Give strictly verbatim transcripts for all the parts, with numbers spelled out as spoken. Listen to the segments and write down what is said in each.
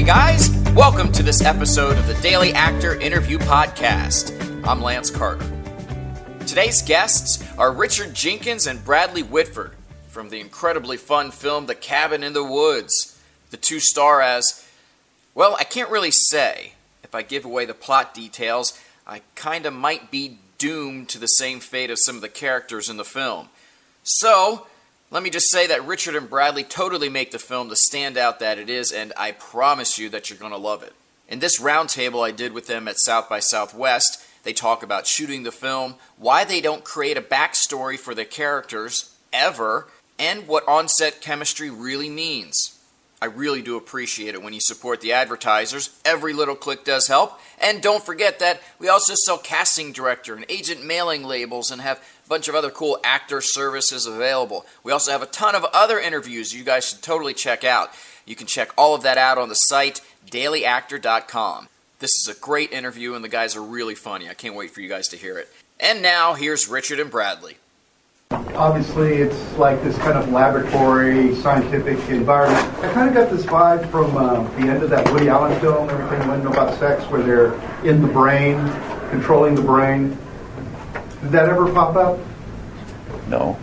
Hey guys, welcome to this episode of the Daily Actor Interview Podcast. I'm Lance Carter. Today's guests are Richard Jenkins and Bradley Whitford from the incredibly fun film The Cabin in the Woods. The two star as, well, I can't really say. If I give away the plot details, I kinda might be doomed to the same fate of some of the characters in the film. So, let me just say that Richard and Bradley totally make the film the standout that it is, and I promise you that you're going to love it. In this roundtable I did with them at South by Southwest, they talk about shooting the film, why they don't create a backstory for their characters, ever, and what on-set chemistry really means. I really do appreciate it when you support the advertisers. Every little click does help. And don't forget that we also sell casting director and agent mailing labels and have a bunch of other cool actor services available. We also have a ton of other interviews you guys should totally check out. You can check all of that out on the site, daily actor dot com. This is a great interview and the guys are really funny. I can't wait for you guys to hear it. And now, here's Richard and Bradley. Obviously, it's like this kind of laboratory, scientific environment. I kind of got this vibe from uh, the end of that Woody Allen film, Everything You Want to Know About Sex, where they're in the brain, controlling the brain. Did that ever pop up? No.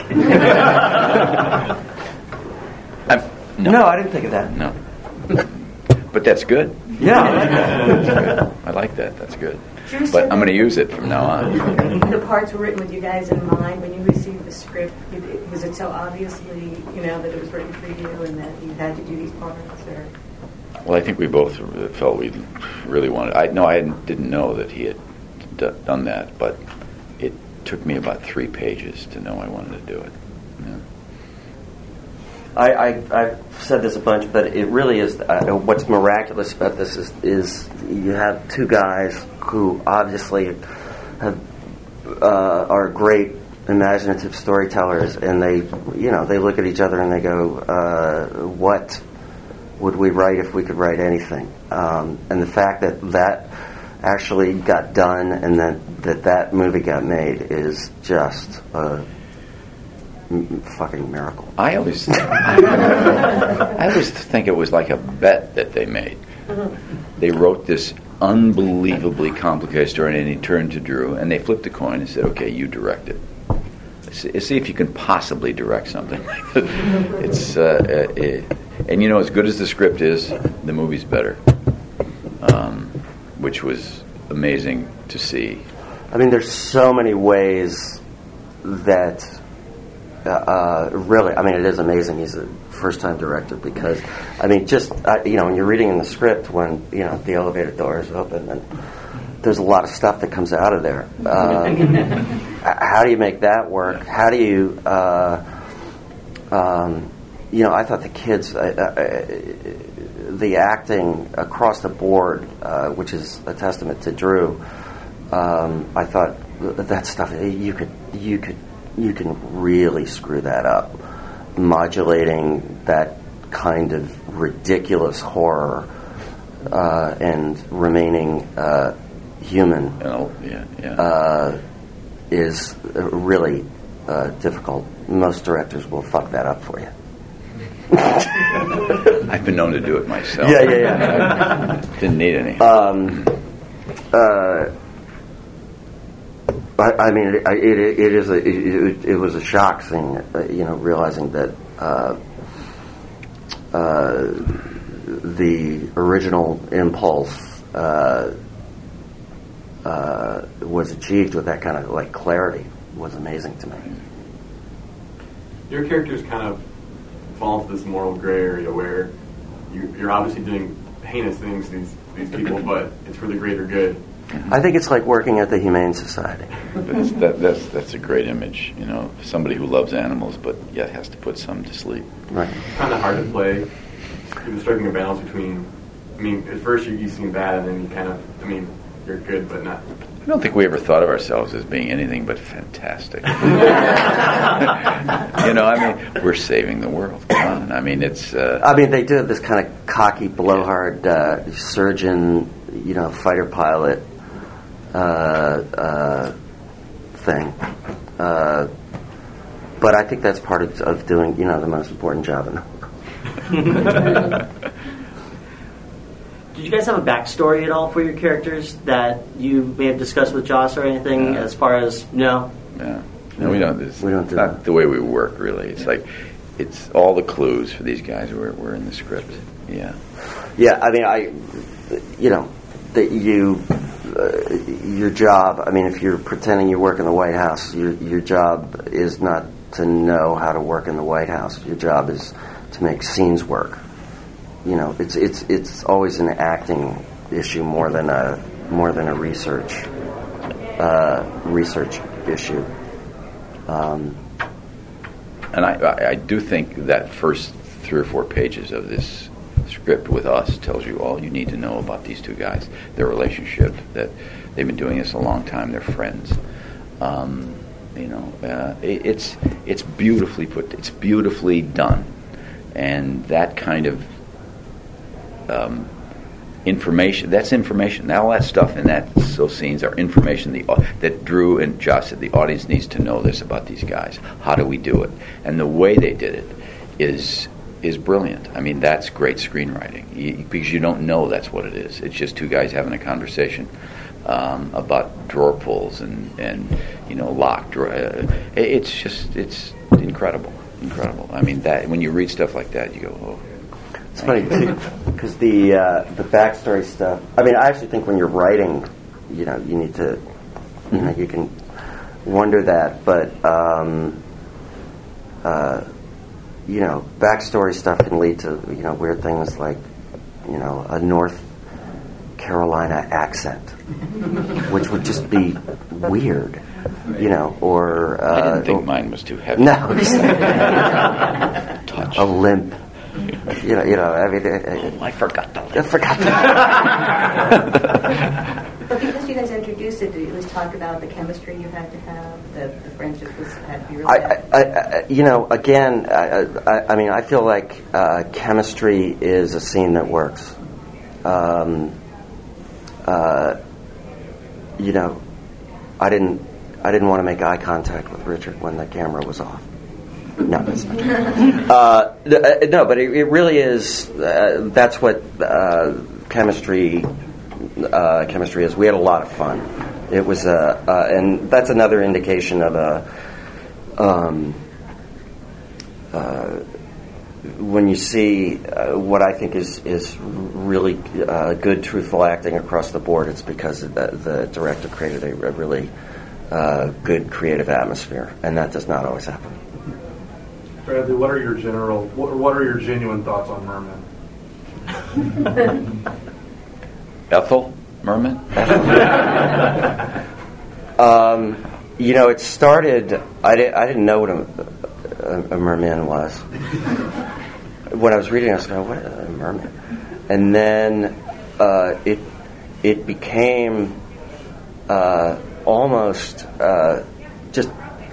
I'm, no. No, I didn't think of that. No. But that's good. Yeah. That's good. I like that. That's good. But I'm going to use it from now on. The parts were written with you guys in mind when you received the script. Was it so obviously, you know, that it was written for you and that you had to do these parts? Or? Well, I think we both felt we really wanted. I no, I didn't know that he had d- done that, but it took me about three pages to know I wanted to do it. Yeah. I, I, I've said this a bunch, but it really is, uh, what's miraculous about this is, is you have two guys who obviously have, uh, are great imaginative storytellers, and they, you know, they look at each other and they go, uh, what would we write if we could write anything? Um, and the fact that that actually got done and that that, that movie got made is just a fucking miracle. I always, I always think it was like a bet that they made. They wrote this unbelievably complicated story, and he turned to Drew, and they flipped a coin and said, "Okay, you direct it. See, see if you can possibly direct something." It's, uh, it, and you know, as good as the script is, the movie's better, um, which was amazing to see. I mean, there's so many ways that. Uh, really, I mean, it is amazing he's a first-time director because, I mean, just, uh, you know, when you're reading in the script when, you know, the elevator doors open and there's a lot of stuff that comes out of there. Um, how do you make that work? How do you, uh, um, you know, I thought the kids, uh, uh, the acting across the board, uh, which is a testament to Drew, um, I thought that stuff, you could, you could, you can really screw that up, modulating that kind of ridiculous horror uh, and remaining uh, human Oh, yeah, yeah. uh, is really uh, difficult. Most directors will fuck that up for you. I've been known to do it myself. Yeah, yeah, yeah. I didn't need any. Um, uh, I, I mean, it, it, it is a, it, it was a shock seeing it, uh, you know, realizing that uh, uh, the original impulse uh, uh, was achieved with that kind of like clarity was amazing to me. Your characters kind of fall into this moral gray area where you, you're obviously doing heinous things to these, these people, but it's for the greater good. I think it's like working at the Humane Society. That's, that, that's that's a great image, you know, somebody who loves animals but yet has to put some to sleep. Right. Kind of hard to play. You're striking a balance between, I mean, at first you, you seem bad, and then you kind of, I mean, you're good but not. I don't think we ever thought of ourselves as being anything but fantastic. You know, I mean, we're saving the world. Come on. I mean, it's... Uh, I mean, they do have this kind of cocky, blowhard uh, surgeon, you know, fighter pilot uh, uh, thing. Uh, but I think that's part of, of doing, you know, the most important job in the world. did you guys have a backstory at all for your characters that you may have discussed with Joss or anything? No. As far as no, Yeah. No, we don't. It's We don't do not that. the way we work, really. It's like, it's all the clues for these guys were, were in the script. Yeah. Yeah, I mean, I, you know, that you, uh, your job. I mean, if you're pretending you work in the White House, your your job is not to know how to work in the White House. Your job is to make scenes work. You know, it's it's it's always an acting issue more than a more than a research uh, research issue. Um, And I, I, I do think that first three or four pages of this script with us tells you all you need to know about these two guys, their relationship, that they've been doing this a long time, they're friends. Um, you know, uh, it, it's it's beautifully put, it's beautifully done, and that kind of um, information, that's information. All that stuff in that those scenes are information the, that Drew and Joss said the audience needs to know this about these guys. How do we do it? And the way they did it is is brilliant. I mean, that's great screenwriting, you, because you don't know that's what it is. It's just two guys having a conversation um, about drawer pulls and, and you know, locked drawer. Uh, it's just, it's incredible, incredible. I mean, that when you read stuff like that, you go, oh. It's funny too, because the uh, the backstory stuff. I mean, I actually think when you're writing, you know, you need to, you know, you can wonder that, but um, uh, you know, backstory stuff can lead to, you know, weird things like, you know, a North Carolina accent, which would just be weird, you know, or uh, I didn't think mine was too heavy. no, Touch. a limp. You know, you know. I mean, uh, Oh, I forgot the I forgot that. But because you guys introduced it, did you at least talk about the chemistry you had to have, the, the friendship was had to be really I, I, I, you know, again, I, I, I mean, I feel like uh, chemistry is a scene that works. Um, uh, you know, I didn't, I didn't want to make eye contact with Richard when the camera was off. No, that's not true. Uh, no, but it, it really is. Uh, that's what uh, chemistry uh, chemistry is. We had a lot of fun. It was, uh, uh, and that's another indication of a. Um, uh, when you see uh, what I think is is really uh, good, truthful acting across the board, it's because the, the director created a, a really uh, good creative atmosphere, and that does not always happen. Bradley, what are your general, what, what are your genuine thoughts on Merman? Ethel Merman? um, you know, it started. I, di- I didn't know what a, a, a merman was. When I was reading, I was going, "What a merman?" And then uh, it it became uh, almost uh, just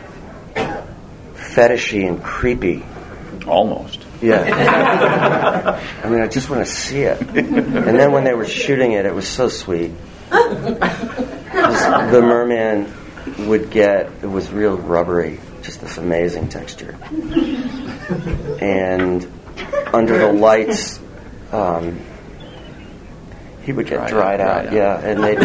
fetishy and creepy. Almost. Yeah. I mean, I just want to see it. And then when they were shooting it, it was so sweet. The merman would get, it was real rubbery, just this amazing texture. And under the lights, um, he would get dried, dried out, out, yeah. And they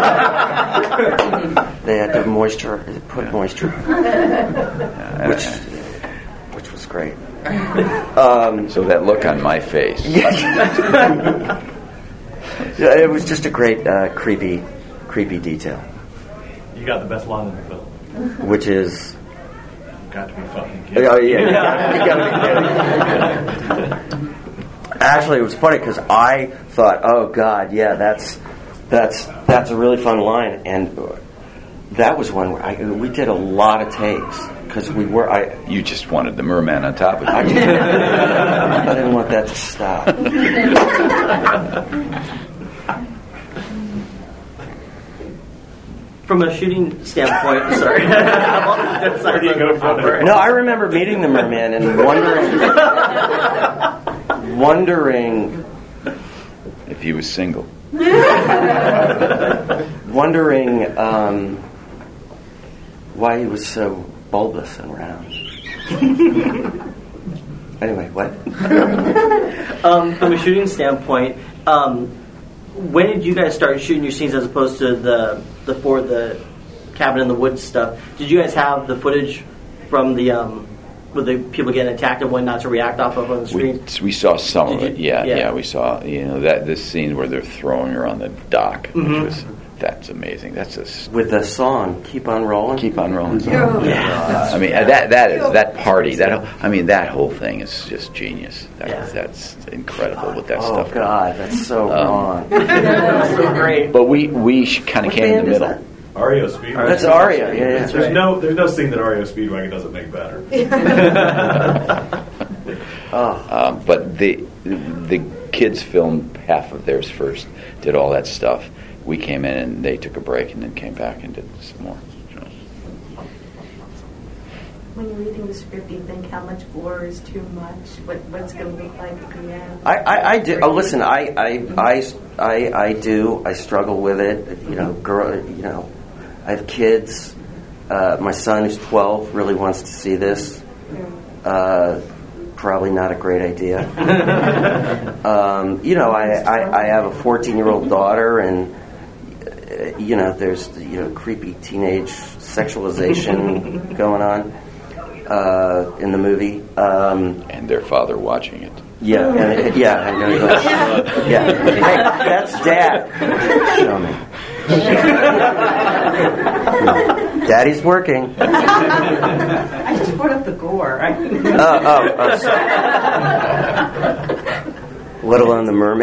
they had to moisture, put moisture, which which was great. Um, so that look on my face. Yeah, it was just a great, uh, creepy, creepy detail. You got the best line in the film. Which is, you got to be fucking kidding. Oh yeah, you got to be kidding. Actually, it was funny because I thought, oh God, yeah, that's that's that's a really fun line, and that was one where I, we did a lot of takes because we were. I you just wanted the merman on top of it. I didn't, I didn't want that to stop. From a shooting standpoint, sorry. Where do you go from there? No, I remember meeting the merman and wondering, wondering if he was single. Wondering um, why he was so bulbous and round. Anyway, what? um, from a shooting standpoint, um, when did you guys start shooting your scenes as opposed to the the for the cabin in the woods stuff? Did you guys have the footage from the um, with the people getting attacked and whatnot to react off of on the screen? We, we saw some Did of it. you? Yeah, Yeah. yeah, we saw you know that this scene where they're throwing her on the dock, Mhm. which was that's amazing. That's a s- With the song "Keep on Rolling." keep on rolling. Yeah. Yeah. I mean uh, that that is that party. That I mean that whole thing is just genius. That, Yeah. That's incredible with that Oh stuff. God, that's so Um, wrong. That was so great. But we we kind of What came in band the is middle. that? R E O Speedwagon. That's Aria. Yeah, yeah. That's There's right. no there's no scene that R E O Speedwagon doesn't make better. Oh, Um, but the the kids filmed half of theirs first, did all that stuff. We came in and they took a break and then came back and did some more. You know. When you're reading the script, do you think how much gore is too much? What what's going to look like at the end? I, I, I do. Oh, listen, I, I, I, I, I do. I struggle with it. You know, girl. You know, I have kids. Uh, my son, who's twelve, really wants to see this. Uh, probably not a great idea. um, you know, I, I, I have a fourteen-year-old daughter, and uh, you know, there's you know creepy teenage sexualization going on uh, in the movie. Um, And their father watching it. yeah, and it, yeah, I know. that. Yeah, hey, that's Dad. Show me. Daddy's working. I just brought up the gore. I Oh, oh, oh. Sorry. Let alone the mermaid.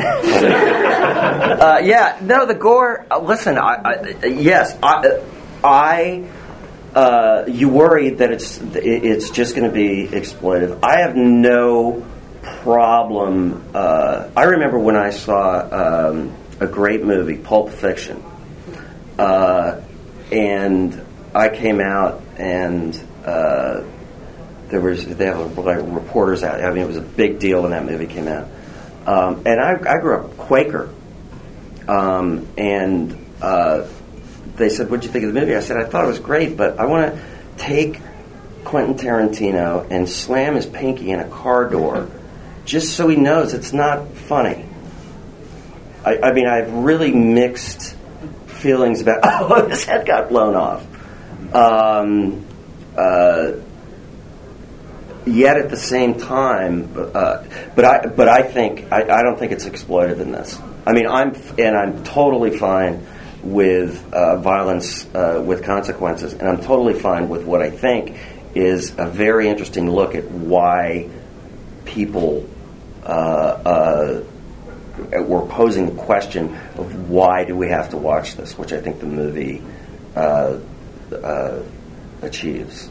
uh, yeah, no, the gore. Uh, listen, I, I, yes, I, I uh, you worry that it's it's just going to be exploitive. I have no problem. Uh, I remember when I saw um, a great movie, Pulp Fiction, uh, and I came out and uh, there was they have like reporters out. I mean, it was a big deal when that movie came out. Um, and I, I grew up Quaker, um, and uh, they said, "What'd you think of the movie?" I said, "I thought it was great, but I want to take Quentin Tarantino and slam his pinky in a car door, just so he knows it's not funny." I, I mean, I have really mixed feelings about. Oh, his head got blown off. Um, uh, Yet at the same time, uh, but I but I think I, I don't think it's exploitive in this. I mean, I'm and I'm totally fine with uh, violence uh, with consequences, and I'm totally fine with what I think is a very interesting look at why people uh, uh, were posing the question of why do we have to watch this, which I think the movie uh, uh, achieves.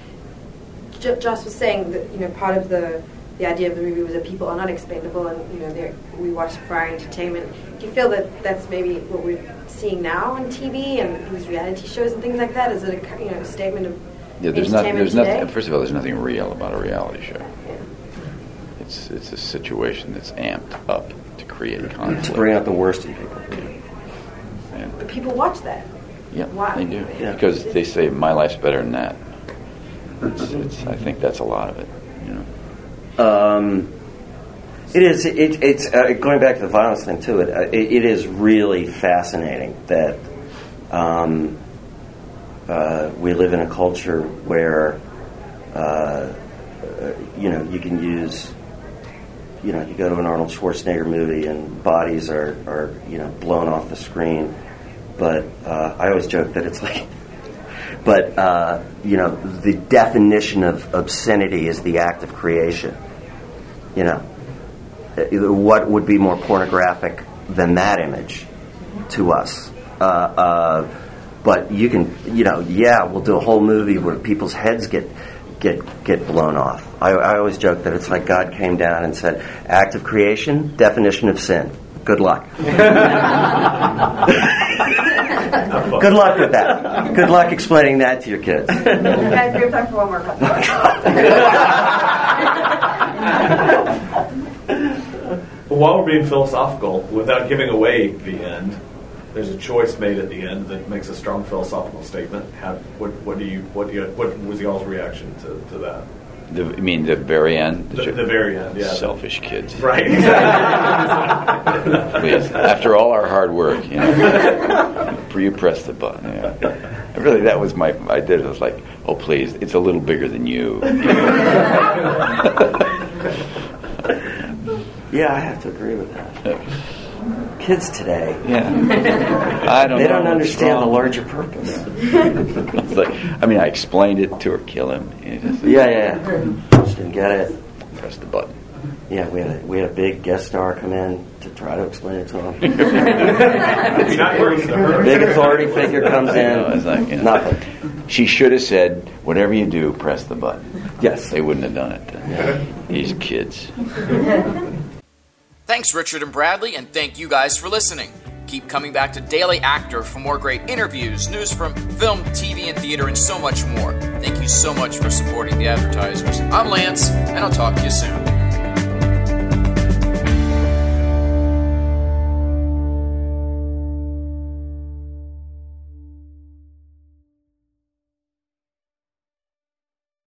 J- Joss was saying that you know part of the the idea of the movie was that people are not expendable, and you know they're- we watch for our entertainment. Do you feel that that's maybe what we're seeing now on T V and these reality shows and things like that? Is it a you know statement of Yeah, there's not, entertainment there's today? nothing. First of all, there's nothing real about a reality show. Yeah. It's it's a situation that's amped up to create conflict. To bring out the worst in people. And, But people watch that. yeah, Why? they do Yeah. because they say my life's better than that. It's, it's, I think that's a lot of it. You know. Um, it is. It, it's uh, going back to the violence thing too. It, uh, it, it is really fascinating that um, uh, we live in a culture where uh, uh, you know you can use. You know, you go to an Arnold Schwarzenegger movie and bodies are, are you know blown off the screen, but uh, I always joke that it's like. But, uh, you know, the definition of obscenity is the act of creation. You know, what would be more pornographic than that image to us? Uh, uh, but you can, you know, yeah, we'll do a whole movie where people's heads get get get blown off. I, I always joke that it's like God came down and said, act of creation, definition of sin. Good luck. Good luck with that. Good luck explaining that to your kids. Guys, we have time for one more question. But while we're being philosophical, without giving away the end, there's a choice made at the end that makes a strong philosophical statement. How, what, what do you, what do you, what was y'all's reaction to, to that? The, I mean, the very end? The, the very end, yeah. Selfish kids. Right. Please. After all our hard work, you know, you press the button. Yeah. Really, that was my, I did it. I was like, oh, please, it's a little bigger than you. Yeah, I have to agree with that. Kids today, yeah, I don't they know don't understand the wrong. larger purpose. It's like, I mean, I explained it to her, kill him. And just, Yeah, yeah, just didn't get it. press the button. Yeah, we had a, we had a big guest star come in to try to explain it to him. It's not working. Big authority figure comes in. You know, it's like, you know, Nothing. She should have said, whatever you do, press the button. Yes. They wouldn't have done it then. These kids. Thanks, Richard and Bradley, and thank you guys for listening. Keep coming back to Daily Actor for more great interviews, news from film, T V, and theater, and so much more. Thank you so much for supporting the advertisers. I'm Lance, and I'll talk to you soon.